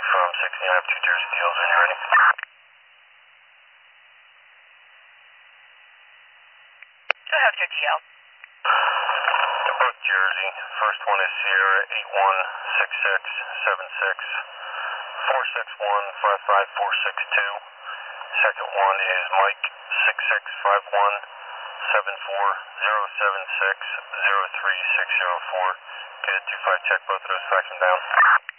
from 16. I have 2 Jersey deals when you're ready. Go ahead with your DL. They're both Jersey. First one is Sierra 816676 461-55462. Second one is Mike 6651-74076-03604. Get a 25 check both of those, fax them down.